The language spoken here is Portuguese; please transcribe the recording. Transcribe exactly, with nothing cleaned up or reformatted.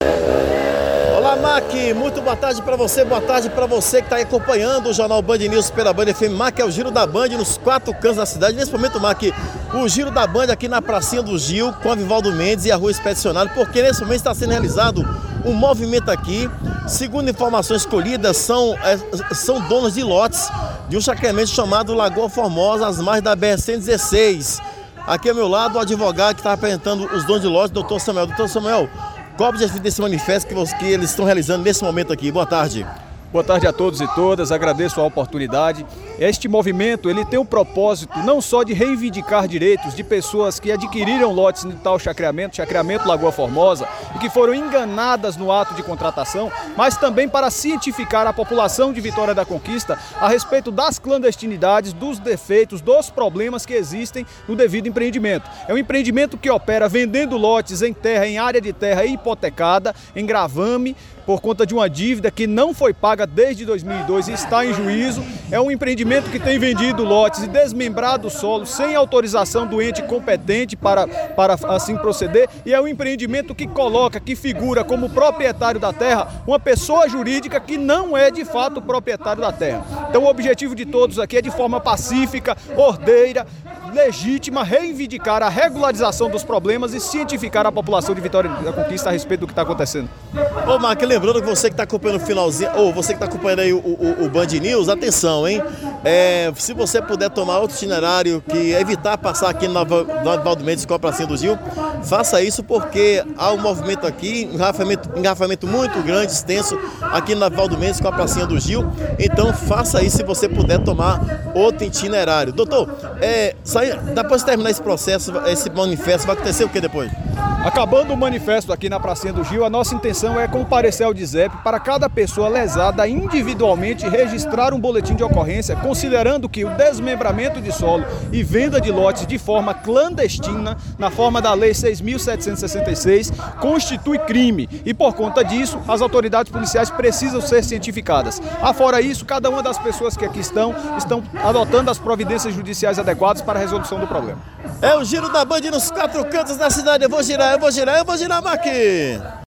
Olá, Mac, muito boa tarde para você, boa tarde para você que está acompanhando o Jornal Band News pela Band F M. Mac, é o Giro da Band nos quatro cantos da cidade. Nesse momento, Mac, o Giro da Band aqui na Pracinha do Gil, com a Vivaldo Mendes e a Rua Expedicionário, porque nesse momento está sendo realizado um movimento aqui. Segundo informações colhidas, são, é, são donos de lotes de um chacreamento chamado Lagoa Formosa, às margens da B R cento e dezesseis. Aqui ao meu lado, o advogado que está apresentando os donos de lotes, doutor Samuel. doutor Samuel, qual o objetivo desse manifesto que, que eles estão realizando nesse momento aqui? Boa tarde. Boa tarde a todos e todas, agradeço a oportunidade. Este movimento ele tem o propósito não só de reivindicar direitos de pessoas que adquiriram lotes no tal chacreamento, chacreamento Lagoa Formosa, e que foram enganadas no ato de contratação, mas também para cientificar a população de Vitória da Conquista a respeito das clandestinidades, dos defeitos, dos problemas que existem no devido empreendimento. É um empreendimento que opera vendendo lotes em terra, em área de terra hipotecada, em gravame, por conta de uma dívida que não foi paga desde dois mil e dois e está em juízo. É um empreendimento que tem vendido lotes e desmembrado o solo sem autorização do ente competente para, para assim proceder. E é um empreendimento que coloca, que figura como proprietário da terra uma pessoa jurídica que não é de fato proprietário da terra. Então o objetivo de todos aqui é de forma pacífica, ordeira, legítima, reivindicar a regularização dos problemas e cientificar a população de Vitória da Conquista a respeito do que está acontecendo. Ô, Mark, lembrando que você que está acompanhando o finalzinho, ou você que está acompanhando aí o, o, o Band News, atenção, hein? É, se você puder tomar outro itinerário, que evitar passar aqui na Vivaldo Mendes com a Pracinha do Gil, faça isso, porque há um movimento aqui, um engarrafamento, um engarrafamento muito grande, extenso, aqui na Vivaldo Mendes com a Pracinha do Gil. Então faça isso se você puder tomar outro itinerário. Doutor, é, sai, depois de terminar esse processo, esse manifesto, vai acontecer o que depois? Acabando o manifesto aqui na Pracinha do Gil, a nossa intenção é comparecer ao D I S E P para cada pessoa lesada individualmente registrar um boletim de ocorrência, considerando que o desmembramento de solo e venda de lotes de forma clandestina, na forma da Lei seis mil setecentos e sessenta e seis, constitui crime e, por conta disso, as autoridades policiais precisam ser cientificadas. Afora isso, cada uma das pessoas que aqui estão, estão adotando as providências judiciais adequadas para a resolução do problema. É o Giro da Band nos quatro cantos da cidade. Eu vou girar, eu vou girar, eu vou girar, Mac!